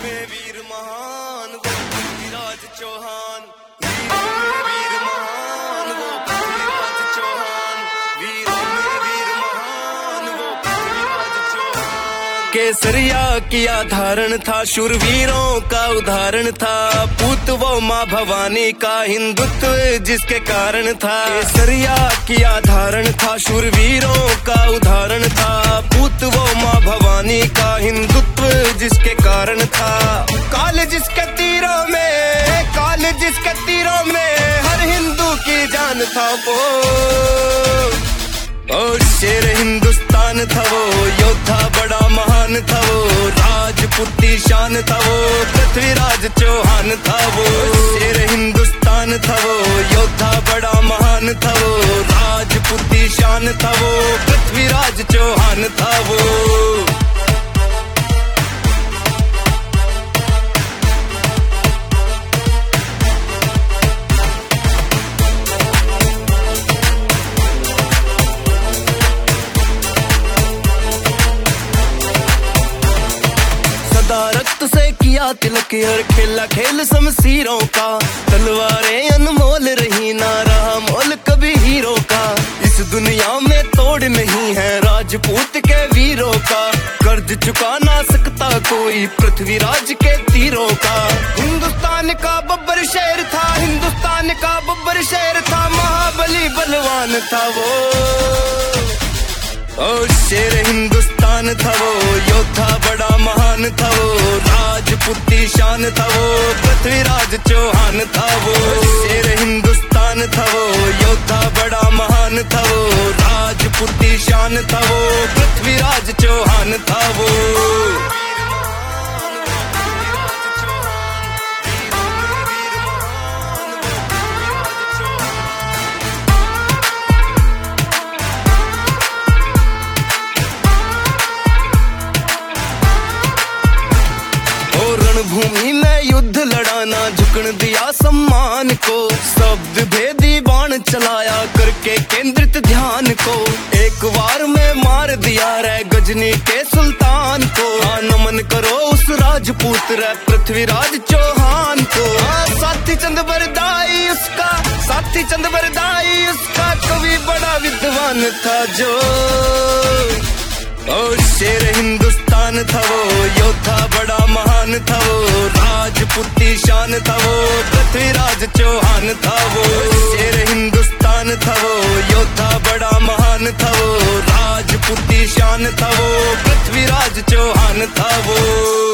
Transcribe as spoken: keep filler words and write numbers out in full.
में वीर महान वो पृथ्वीराज चौहान, वीरों में वीर महान वो पृथ्वीराज चौहान, वीरों में वीर महान वो पृथ्वीराज चौहान। केसरिया किया धारण था, शूरवीरों का उदाहरण था, पूत वो माँ भवानी का हिंदुत्व जिसके कारण था। केसरिया किया धारण था, शूरवीरों का उदाहरण था, पूत वो माँ भवानी का हिंदुत्व जिसके कारण था। काल जिसके तीरों में, काल जिसके तीरों में हर हिंदू की जान था वो, और शेर हिंदुस्तान था वो, योद्धा बड़ा महान था वो, राजपूती शान था वो, पृथ्वीराज चौहान था वो। शेर हिंदुस्तान था वो, योद्धा बड़ा महान था वो, राजपूती शान था वो, पृथ्वीराज चौहान था वो। रक्त से किया तिलक हर खेला खेल शमशीरों का, तलवारें अनमोल रही ना रहा मोल कभी हीरो का। इस दुनिया में तोड़ नहीं है राजपूत के वीरों का, कर्ज चुका ना सकता कोई पृथ्वीराज के तीरों का। हिंदुस्तान का बब्बर शेर था, हिंदुस्तान का बब्बर शेर था, महाबली बलवान था वो, और शेर हिंदुस्तान था वो, योद्धा बड़ा महान था वो, राजपूती शान था वो, पृथ्वीराज चौहान था वो। शेर हिंदुस्तान था वो, योद्धा बड़ा महान था वो, राजपूती शान था वो, पृथ्वीराज चौहान था वो। रणभूमि में युद्ध लड़ाना झुकन दिया सम्मान को, शब्द भेदी बाण चलाया करके केंद्रित ध्यान को, एक वार में मार दिया रे गजनी के सुल्तान को। हाँ नमन करो उस राजपूत रे पृथ्वीराज चौहान को। हाँ साथी चंद बरदाई उसका, साथी चंद बरदाई उसका, कवि बड़ा विद्वान था जो, और शेर हिंदुस्तान था वो, योद्धा बड़ा महान था वो, राजपूती शान था वो, पृथ्वीराज चौहान था वो। शेर हिंदुस्तान था वो, योद्धा बड़ा महान था वो, राजपूती शान था वो, पृथ्वीराज चौहान था वो।